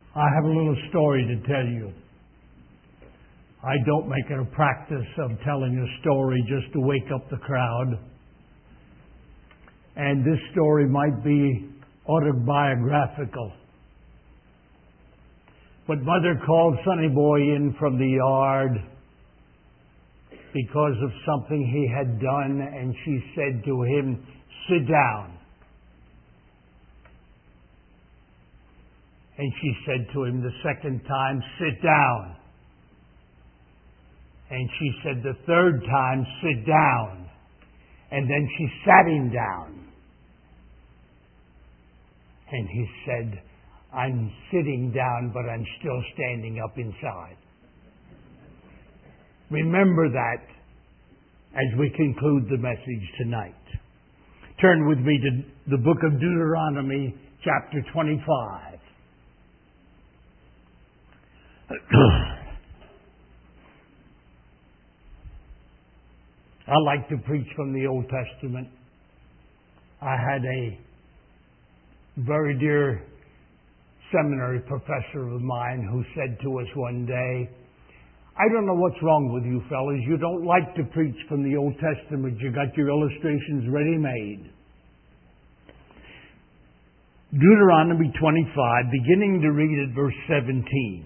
I have a little story to tell you. I don't make it a practice of telling a story just to wake up the crowd. And this story might be autobiographical. But Mother called Sonny Boy in from the yard because of something he had done, and she said to him, "Sit down." And she said to him the second time, "Sit down." And she said the third time, "Sit down." And then she sat him down. And he said, "I'm sitting down, but I'm still standing up inside." Remember that as we conclude the message tonight. Turn with me to the book of Deuteronomy, chapter 25. I like to preach from the Old Testament. I had a very dear seminary professor of mine who said to us one day, "I don't know what's wrong with you fellas. You don't like to preach from the Old Testament. You got your illustrations ready-made." Deuteronomy 25, beginning to read at verse 17.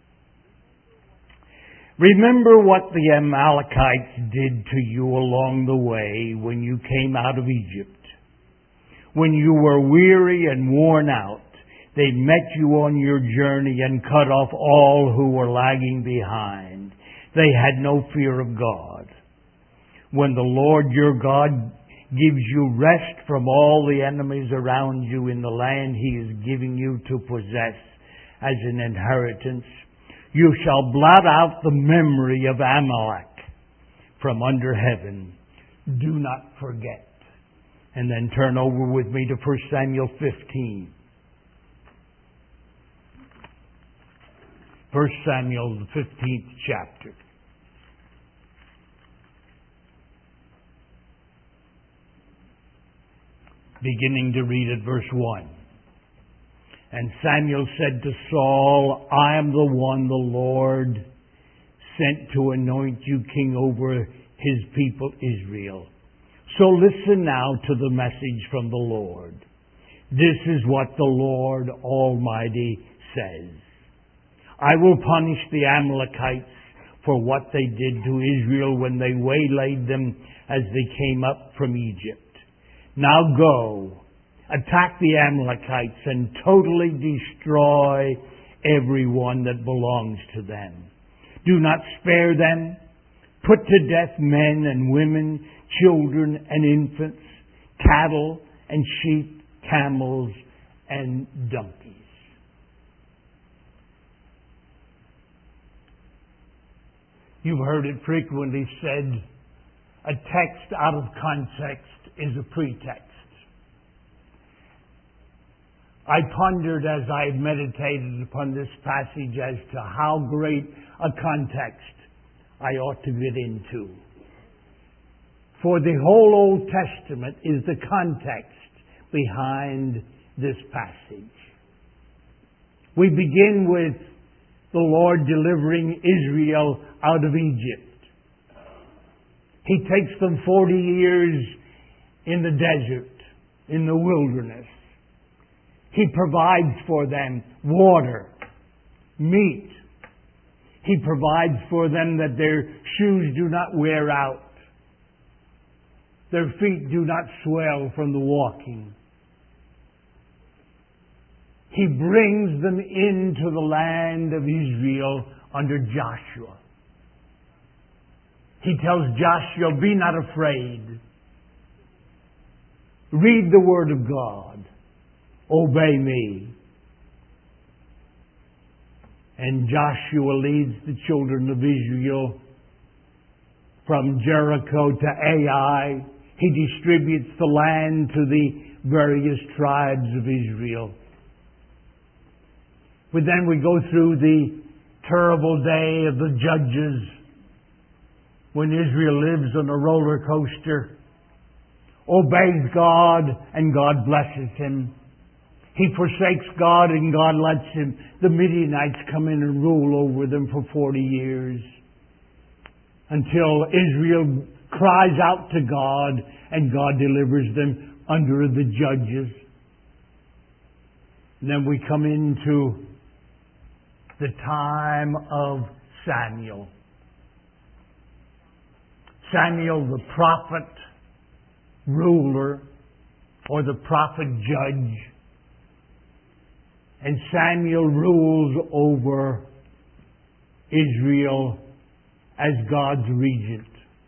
"Remember what the Amalekites did to you along the way when you came out of Egypt. When you were weary and worn out, they met you on your journey and cut off all who were lagging behind. They had no fear of God. When the Lord your God gives you rest from all the enemies around you in the land He is giving you to possess as an inheritance, you shall blot out the memory of Amalek from under heaven. Do not forget." And then turn over with me to 1 Samuel 15. 1 Samuel, the 15th chapter. Beginning to read at verse 1. "And Samuel said to Saul, I am the one the Lord sent to anoint you king over His people Israel. So listen now to the message from the Lord. This is what the Lord Almighty says. I will punish the Amalekites for what they did to Israel when they waylaid them as they came up from Egypt. Now go, attack the Amalekites and totally destroy everyone that belongs to them. Do not spare them. Put to death men and women, children and infants, cattle and sheep, camels and donkeys." You've heard it frequently said, a text out of context is a pretext. I pondered as I meditated upon this passage as to how great a context I ought to get into. For the whole Old Testament is the context behind this passage. We begin with the Lord delivering Israel out of Egypt. He takes them 40 years in the desert, in the wilderness. He provides for them water, meat. He provides for them that their shoes do not wear out. Their feet do not swell from the walking. He brings them into the land of Israel under Joshua. He tells Joshua, "Be not afraid. Read the Word of God. Obey me." And Joshua leads the children of Israel from Jericho to Ai. He distributes the land to the various tribes of Israel. But then we go through the terrible day of the judges when Israel lives on a roller coaster, obeys God, and God blesses him. He forsakes God and God lets the Midianites come in and rule over them for 40 years. Until Israel cries out to God and God delivers them under the judges. And then we come into the time of Samuel. Samuel, the prophet, ruler, or the prophet judge. And Samuel rules over Israel as God's regent.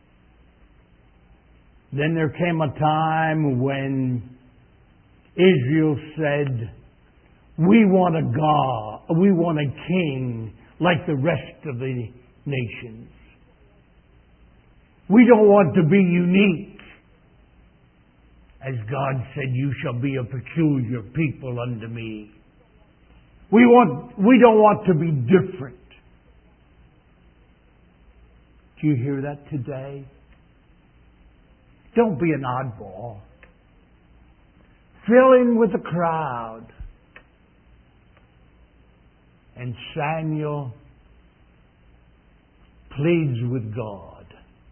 Then there came a time when Israel said, we want a God, we want a king like the rest of the nations. We don't want to be unique. As God said, you shall be a peculiar people unto me. We don't want to be different. Do you hear that today? Don't be an oddball. Fill in with the crowd. And Samuel pleads with God.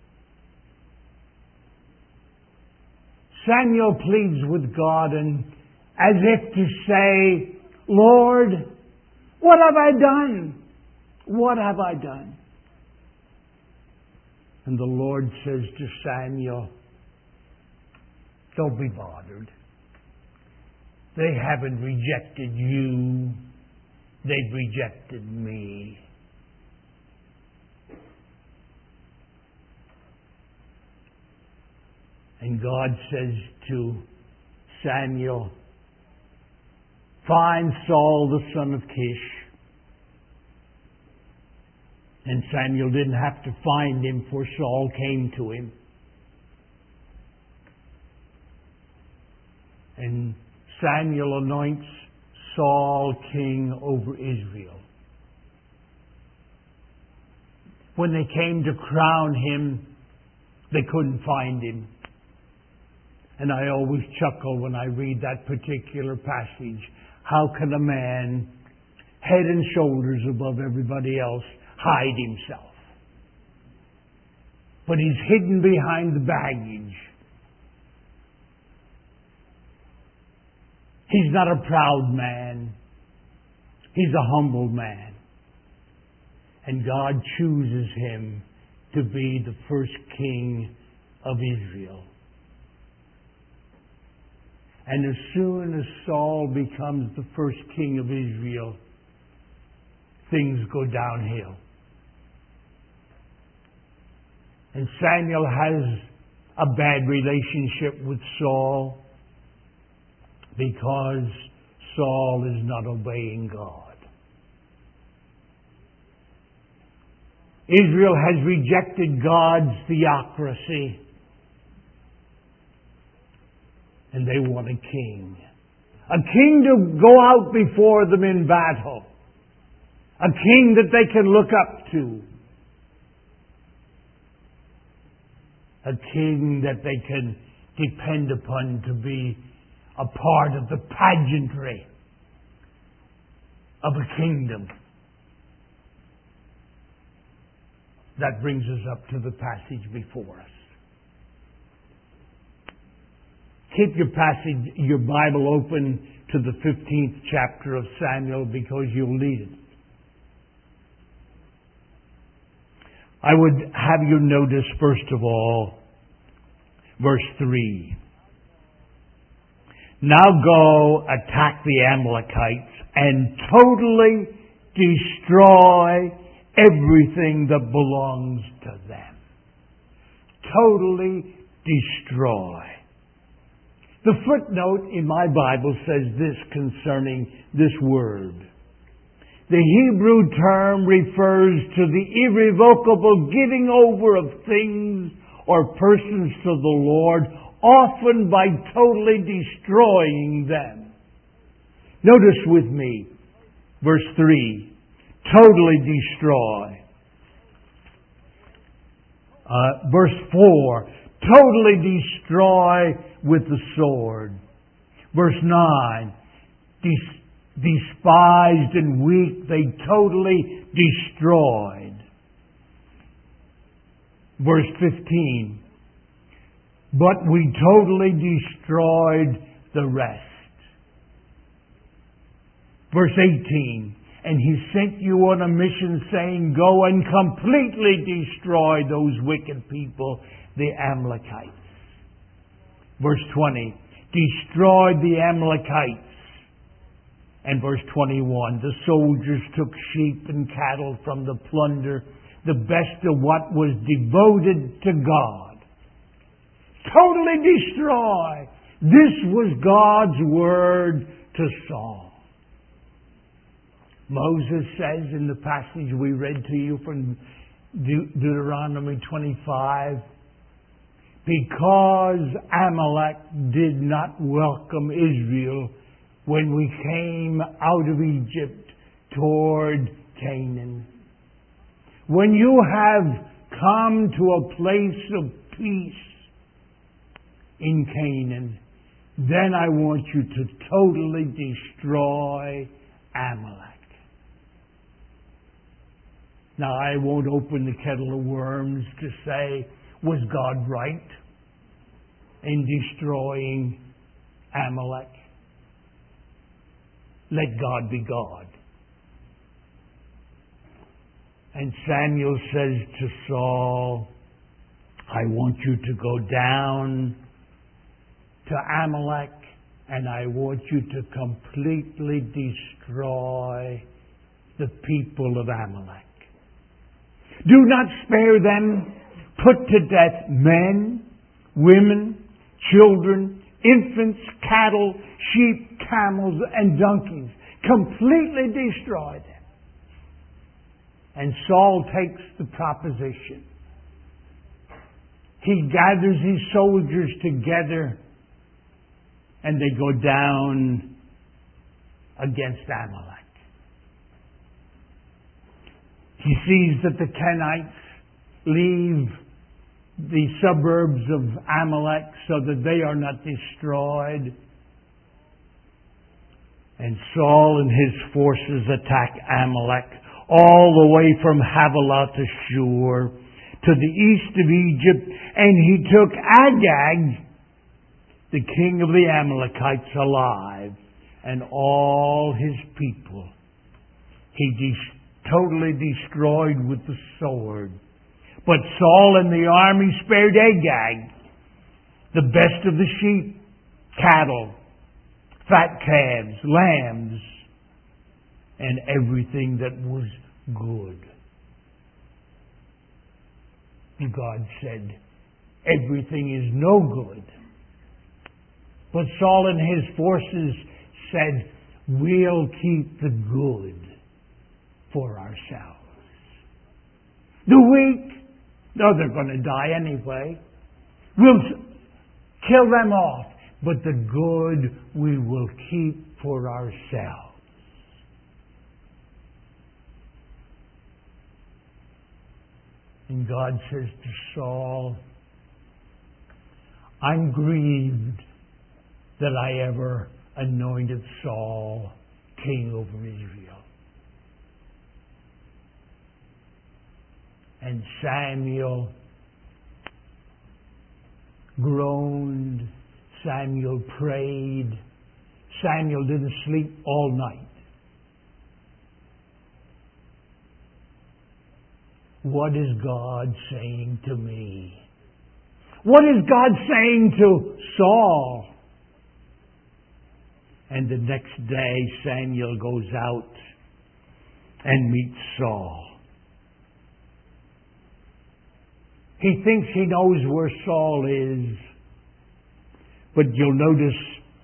Samuel pleads with God, and as if to say, Lord, what have I done? What have I done? And the Lord says to Samuel, don't be bothered. They haven't rejected you. They've rejected me. And God says to Samuel, find Saul the son of Kish. And Samuel didn't have to find him, for Saul came to him. And Samuel anoints Saul king over Israel. When they came to crown him, they couldn't find him. And I always chuckle when I read that particular passage. How can a man, head and shoulders above everybody else, hide himself? But he's hidden behind the baggage. He's not a proud man. He's a humble man. And God chooses him to be the first king of Israel. And as soon as Saul becomes the first king of Israel, things go downhill. And Samuel has a bad relationship with Saul because Saul is not obeying God. Israel has rejected God's theocracy, and they want a king. A king to go out before them in battle. A king that they can look up to. A king that they can depend upon to be a part of the pageantry of a kingdom. That brings us up to the passage before us. Keep your Bible open to the 15th chapter of Samuel, because you'll need it. I would have you notice, first of all, verse 3. Now go attack the Amalekites and totally destroy everything that belongs to them. Totally destroy. The footnote in my Bible says this concerning this word. The Hebrew term refers to the irrevocable giving over of things or persons to the Lord, often by totally destroying them. Notice with me, verse 3, totally destroy. Verse 4, totally destroy with the sword. Verse 9, despised and weak, they totally destroyed. Verse 15. But we totally destroyed the rest. Verse 18. And He sent you on a mission saying, go and completely destroy those wicked people, the Amalekites. Verse 20. Destroyed the Amalekites. And verse 21. The soldiers took sheep and cattle from the plunder, the best of what was devoted to God. Totally destroy. This was God's word to Saul. Moses says in the passage we read to you from Deuteronomy 25, because Amalek did not welcome Israel when we came out of Egypt toward Canaan. When you have come to a place of peace in Canaan, then I want you to totally destroy Amalek. Now, I won't open the kettle of worms to say, was God right in destroying Amalek? Let God be God. And Samuel says to Saul, I want you to go down to Amalek, and I want you to completely destroy the people of Amalek. Do not spare them. Put to death men, women, children, infants, cattle, sheep, camels, and donkeys. Completely destroy them. And Saul takes the proposition. He gathers his soldiers together and they go down against Amalek. He sees that the Kenites leave the suburbs of Amalek so that they are not destroyed. And Saul and his forces attack Amalek all the way from Havilah to Shur to the east of Egypt. And he took Agag, the king of the Amalekites, alive, and all his people. He totally destroyed with the sword. But Saul and the army spared Agag, the best of the sheep, cattle, fat calves, lambs, and everything that was good. And God said, everything is no good. But Saul and his forces said, we'll keep the good for ourselves. The weak, they're going to die anyway. We'll kill them off. But the good we will keep for ourselves. And God says to Saul, I'm grieved that I ever anointed Saul king over Israel. And Samuel groaned. Samuel prayed. Samuel didn't sleep all night. What is God saying to me? What is God saying to Saul? And the next day Samuel goes out and meets Saul. He thinks he knows where Saul is. But you'll notice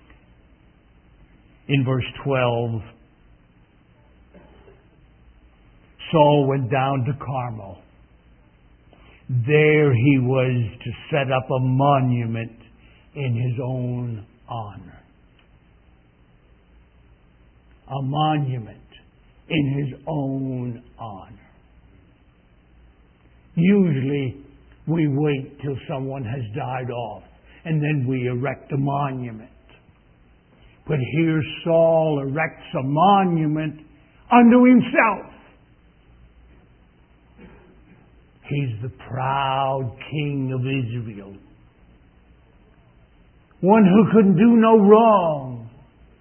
in verse 12, Saul went down to Carmel. There he was to set up a monument in his own honor. A monument in his own honor. Usually we wait till someone has died off and then we erect a monument. But here Saul erects a monument unto himself. He's the proud king of Israel. One who could do no wrong.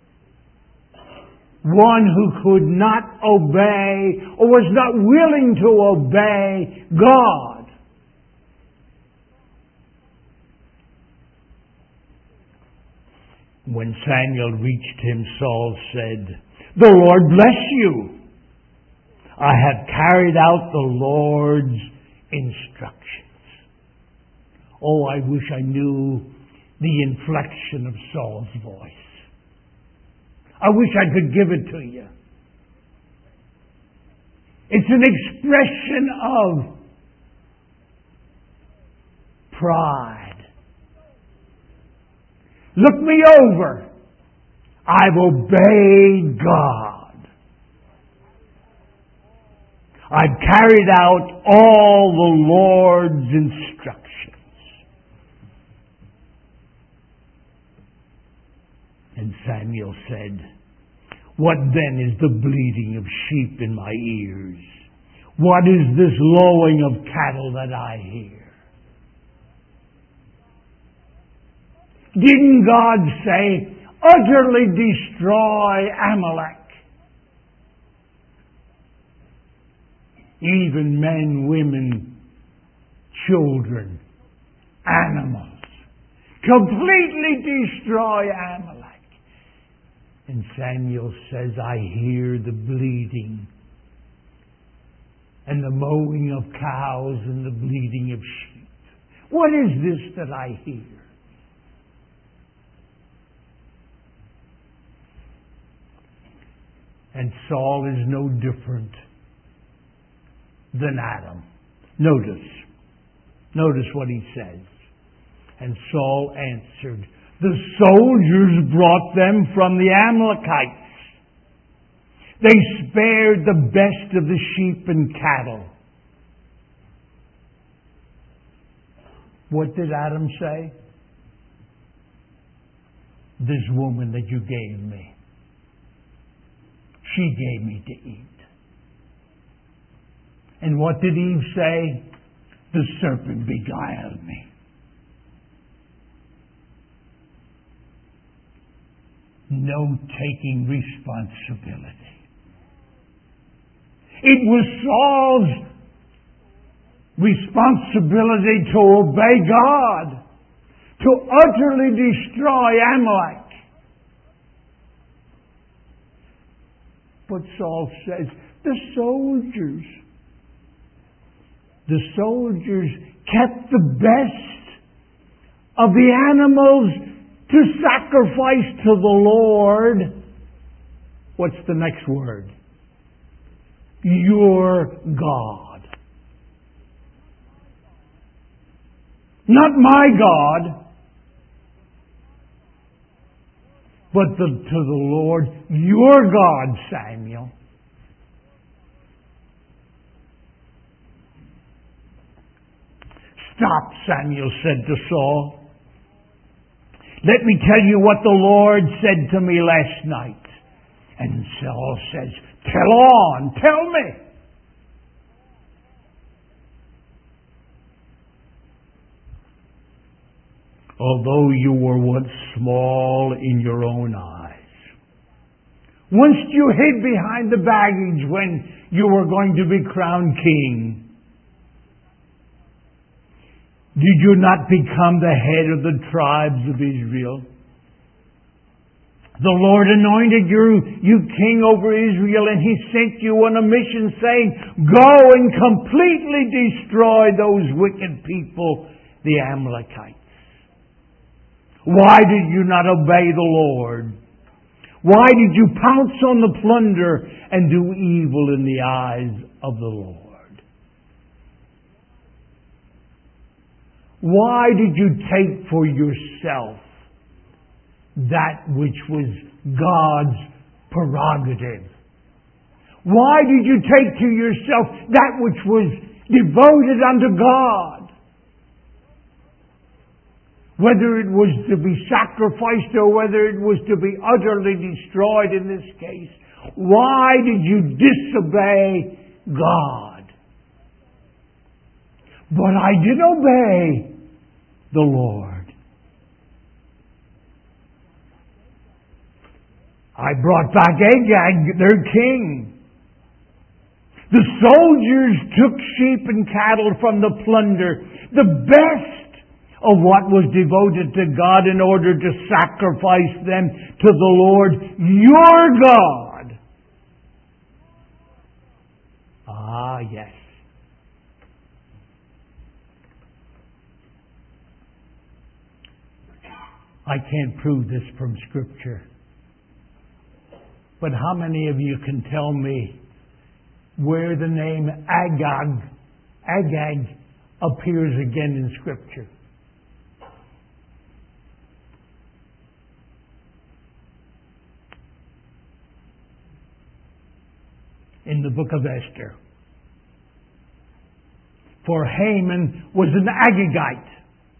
One who could not obey or was not willing to obey God. When Samuel reached him, Saul said, "The Lord bless you. I have carried out the Lord's instructions." Oh, I wish I knew the inflection of Saul's voice. I wish I could give it to you. It's an expression of pride. Look me over. I've obeyed God. I've carried out all the Lord's instructions. And Samuel said, "What then is the bleating of sheep in my ears? What is this lowing of cattle that I hear?" Didn't God say, "Utterly destroy Amalek"? Even men, women, children, animals. Completely destroy Amalek. And Samuel says, "I hear the bleating and the mowing of cows and the bleating of sheep. What is this that I hear?" And Saul is no different than Adam. Notice what he says. And Saul answered, "The soldiers brought them from the Amalekites. They spared the best of the sheep and cattle." What did Adam say? "This woman that you gave me, she gave me to eat." And what did Eve say? "The serpent beguiled me." No taking responsibility. It was Saul's responsibility to obey God, to utterly destroy Amalek. But Saul says, the soldiers kept the best of the animals to sacrifice to the Lord. What's the next word? Your God. Not my God, but to the Lord, your God, Samuel. "Stop," Samuel said to Saul. "Let me tell you what the Lord said to me last night." And Saul says, tell me. "Although you were once small in your own eyes, once you hid behind the baggage when you were going to be crowned king, did you not become the head of the tribes of Israel? The Lord anointed you king over Israel, and He sent you on a mission saying, 'Go and completely destroy those wicked people, the Amalekites.' Why did you not obey the Lord? Why did you pounce on the plunder and do evil in the eyes of the Lord? Why did you take for yourself that which was God's prerogative? Why did you take to yourself that which was devoted unto God? whether it was to be sacrificed or whether it was to be utterly destroyed in this case. Why did you disobey God? But I did obey the Lord. I brought back Agag, their king. The soldiers took sheep and cattle from the plunder, the best of what was devoted to God, in order to sacrifice them to the Lord your God. Ah, yes. I can't prove this from Scripture. But how many of you can tell me where the name Agag appears again in Scripture? In the book of Esther. For Haman was an Agagite.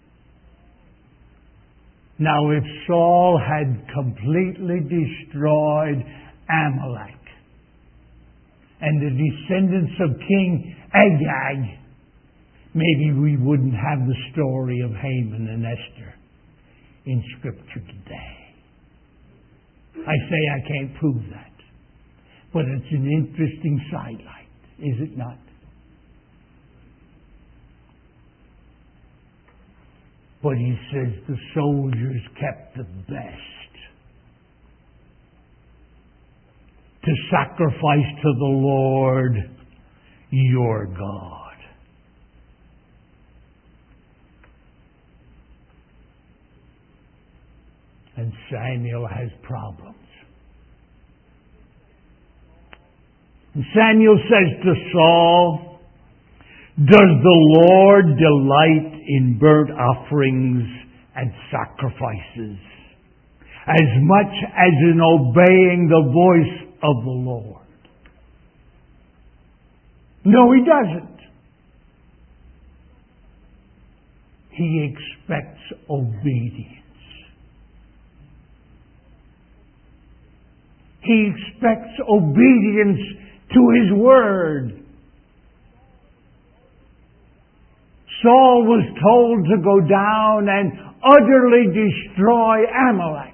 Now, if Saul had completely destroyed Amalek and the descendants of King Agag, maybe we wouldn't have the story of Haman and Esther in Scripture today. I say I can't prove that, but it's an interesting sidelight, is it not? But he says the soldiers kept the best to sacrifice to the Lord your God. And Samuel has problems. And Samuel says to Saul, does the Lord delight in burnt offerings and sacrifices as much as in obeying the voice of the Lord? No, he doesn't. He expects obedience. He expects obedience to his word. Saul was told to go down and utterly destroy Amalek.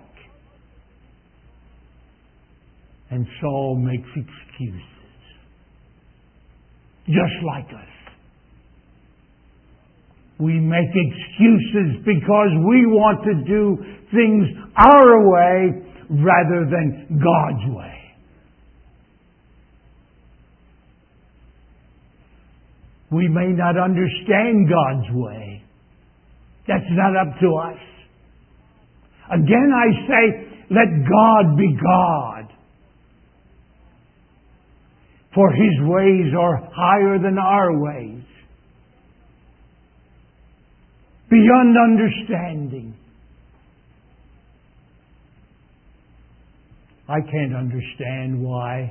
And Saul makes excuses. Just like us. We make excuses because we want to do things our way rather than God's way. We may not understand God's way. That's not up to us. Again, I say, let God be God. For His ways are higher than our ways. Beyond understanding. I can't understand why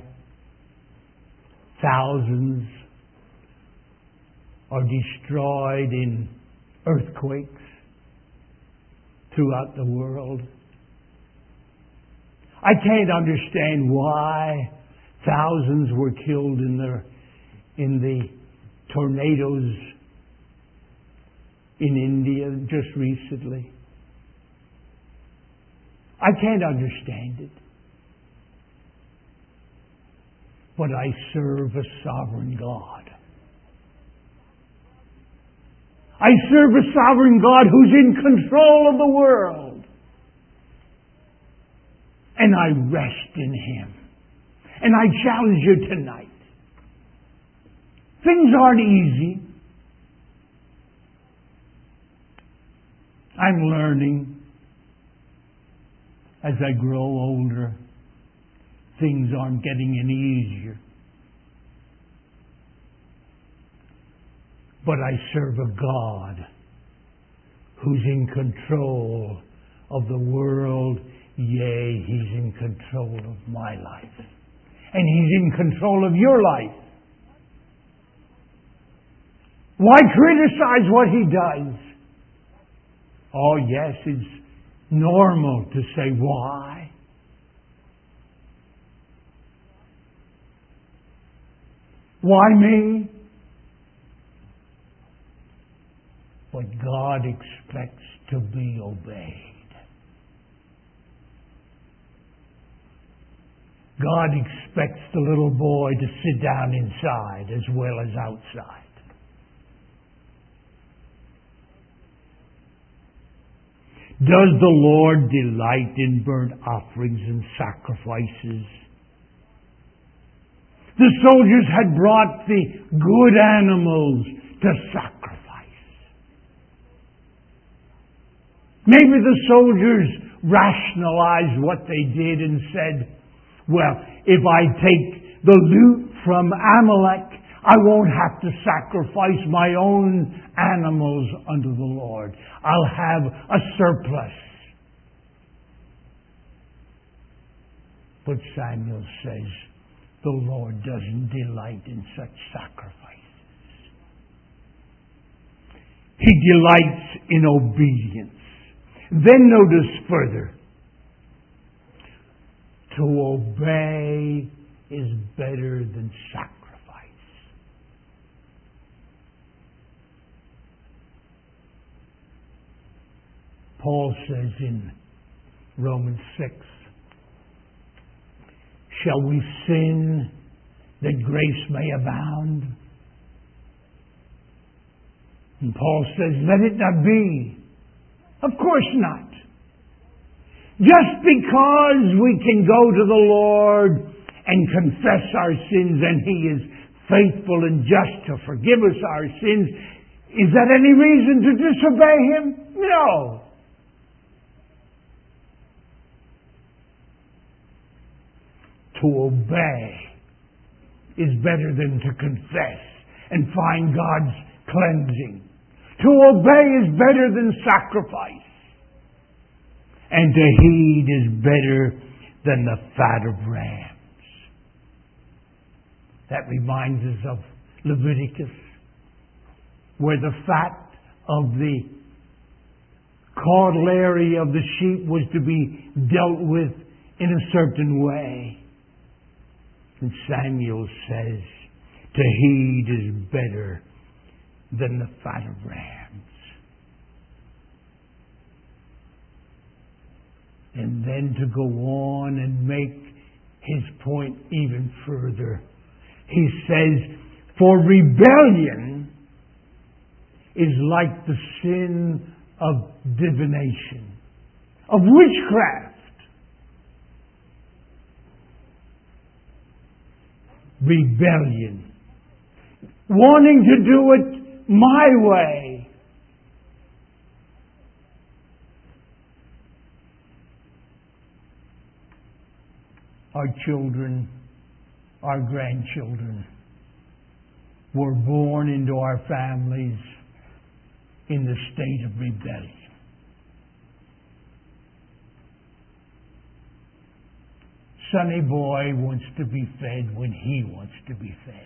thousands are destroyed in earthquakes throughout the world. I can't understand why thousands were killed in the tornadoes in India just recently. I can't understand it. But I serve a sovereign God. I serve a sovereign God who's in control of the world. And I rest in Him. And I challenge you tonight. Things aren't easy. I'm learning as I grow older. Things aren't getting any easier. But I serve a God who's in control of the world. Yea, He's in control of my life. And He's in control of your life. Why criticize what He does? Oh, yes, it's normal to say, why? Why me? But God expects to be obeyed. God expects the little boy to sit down inside as well as outside. Does the Lord delight in burnt offerings and sacrifices? The soldiers had brought the good animals to sacrifice. Maybe the soldiers rationalized what they did and said, well, if I take the loot from Amalek, I won't have to sacrifice my own animals unto the Lord. I'll have a surplus. But Samuel says, the Lord doesn't delight in such sacrifices. He delights in obedience. Then notice further, to obey is better than sacrifice. Paul says in Romans 6, shall we sin that grace may abound? And Paul says, let it not be. Of course not. Just because we can go to the Lord and confess our sins and He is faithful and just to forgive us our sins, is that any reason to disobey Him? No. To obey is better than to confess and find God's cleansing. To obey is better than sacrifice. And to heed is better than the fat of rams. That reminds us of Leviticus, where the fat of the caudal area of the sheep was to be dealt with in a certain way. And Samuel says, to heed is better than the fat of rams. And then to go on and make his point even further. He says, for rebellion is like the sin of divination, of witchcraft. Rebellion. Wanting to do it my way. Our children, our grandchildren were born into our families in the state of rebellion. Sonny boy wants to be fed when he wants to be fed.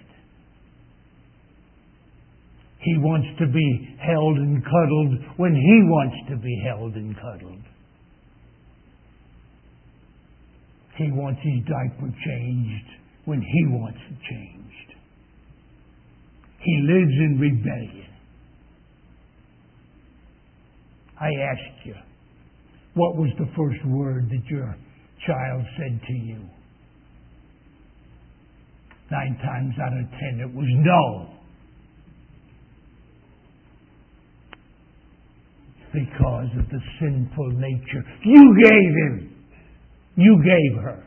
He wants to be held and cuddled when he wants to be held and cuddled. He wants his diaper changed when he wants it changed. He lives in rebellion. I ask you, what was the first word that your child said to you? 9 times out of 10 it was no. Because of the sinful nature you gave him. You gave her.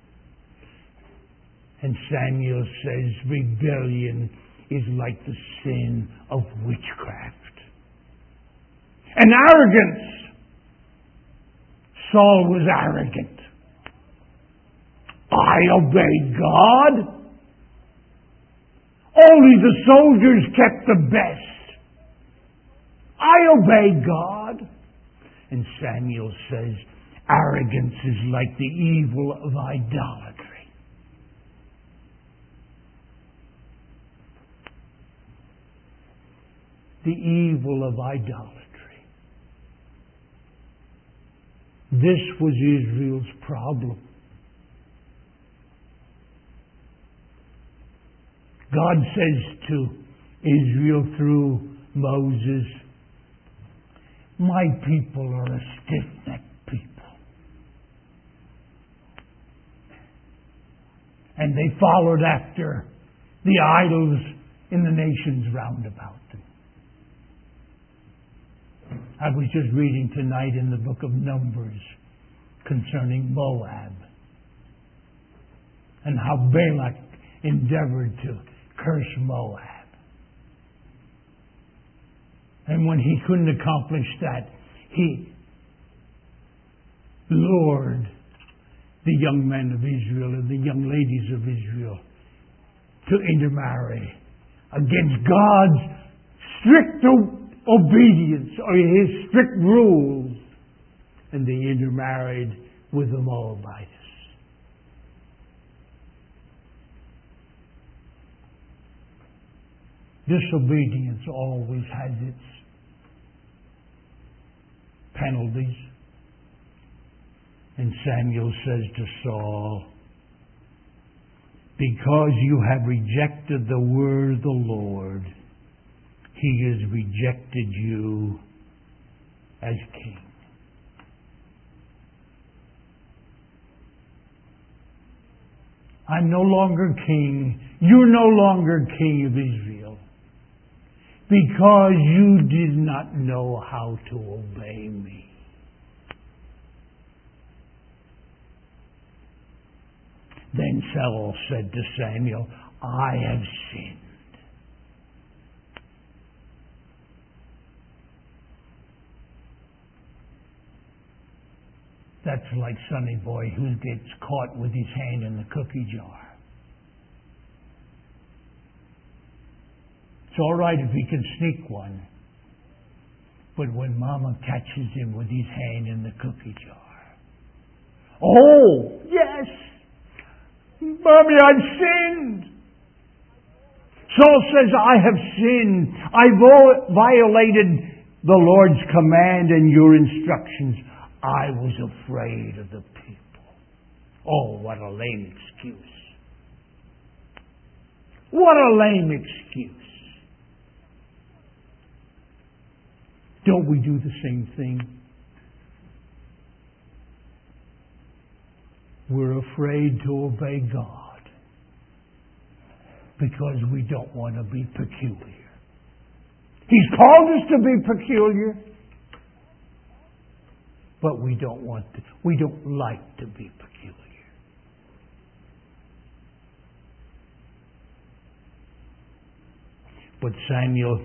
And Samuel says rebellion is like the sin of witchcraft. And arrogance. Saul was arrogant. I obeyed God. Only the soldiers kept the best. I obeyed God. And Samuel says, arrogance is like the evil of idolatry. The evil of idolatry. This was Israel's problem. God says to Israel through Moses, my people are a stiff-necked people. And they followed after the idols in the nations round about them. I was just reading tonight in the book of Numbers concerning Moab and how Balak endeavored to curse Moab. And when he couldn't accomplish that, he lured the young men of Israel and the young ladies of Israel to intermarry against God's strict obedience or His strict rules. And they intermarried with the Moabites. Disobedience always has its penalties. And Samuel says to Saul, because you have rejected the word of the Lord, He has rejected you as king. I'm no longer king. You're no longer king of Israel because you did not know how to obey me. Then Saul said to Samuel, I have sinned. That's like Sonny Boy who gets caught with his hand in the cookie jar. It's all right if he can sneak one, but when Mama catches him with his hand in the cookie jar, oh, yes, Mommy, I've sinned. Saul says, I have sinned. I violated the Lord's command and your instructions. I was afraid of the people. Oh, what a lame excuse. What a lame excuse. Don't we do the same thing? We're afraid to obey God because we don't want to be peculiar. He's called us to be peculiar. But we don't like to be peculiar. But Samuel,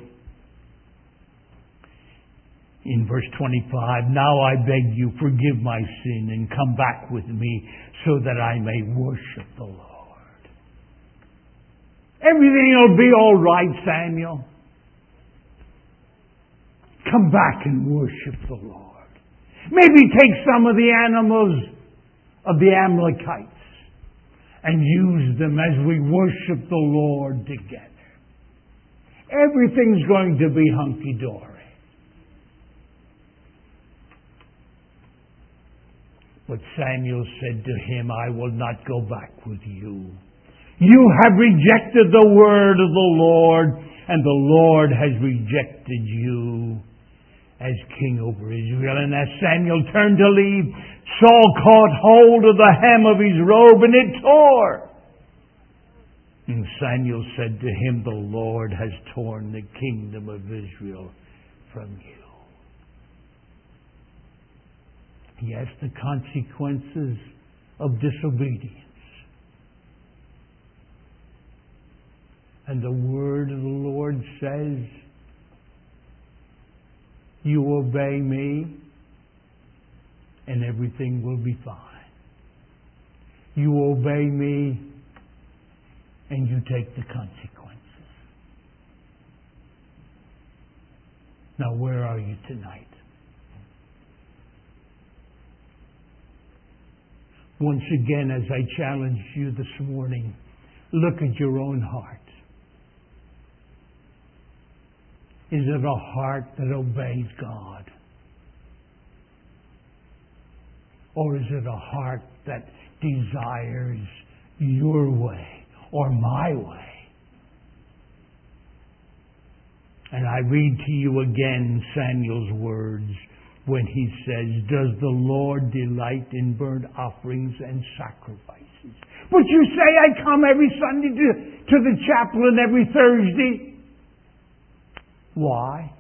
in verse 25, now I beg you, forgive my sin and come back with me so that I may worship the Lord. Everything will be all right, Samuel. Come back and worship the Lord. Maybe take some of the animals of the Amalekites and use them as we worship the Lord together. Everything's going to be hunky-dory. But Samuel said to him, I will not go back with you. You have rejected the word of the Lord, and the Lord has rejected you as king over Israel. And as Samuel turned to leave, Saul caught hold of the hem of his robe, and it tore. And Samuel said to him, the Lord has torn the kingdom of Israel from you. Yes, the consequences of disobedience. And the word of the Lord says, you obey me and everything will be fine. You obey me and you take the consequences. Now, where are you tonight? Once again, as I challenged you this morning, look at your own heart. Is it a heart that obeys God? Or is it a heart that desires your way or my way? And I read to you again Samuel's words when he says, does the Lord delight in burnt offerings and sacrifices? But you say I come every Sunday to the chapel and every Thursday. Why?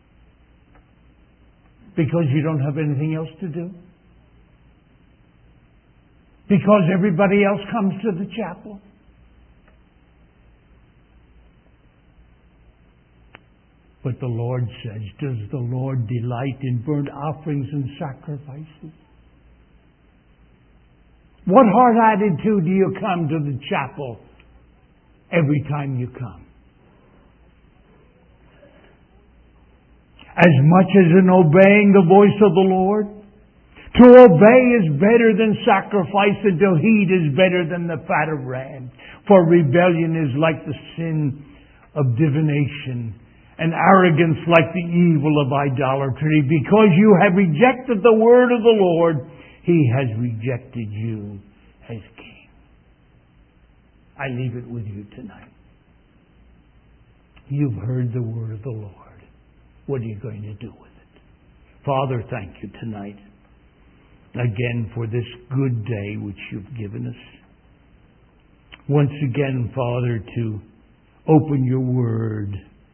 Because you don't have anything else to do? Because everybody else comes to the chapel? But the Lord says, does the Lord delight in burnt offerings and sacrifices? What heart attitude do you come to the chapel every time you come? As much as in obeying the voice of the Lord? To obey is better than sacrifice, and to heed is better than the fat of rams. For rebellion is like the sin of divination, and arrogance like the evil of idolatry. Because you have rejected the word of the Lord, He has rejected you as king. I leave it with you tonight. You've heard the word of the Lord. What are you going to do with it? Father, thank you tonight again for this good day which you've given us. Once again, Father, to open your word.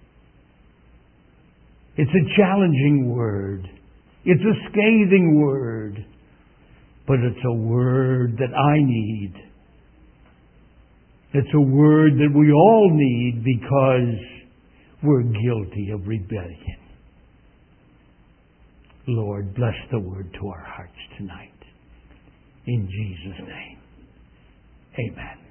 It's a challenging word. It's a scathing word. But it's a word that I need. It's a word that we all need because we're guilty of rebellion. Lord, bless the word to our hearts tonight. In Jesus' name, amen.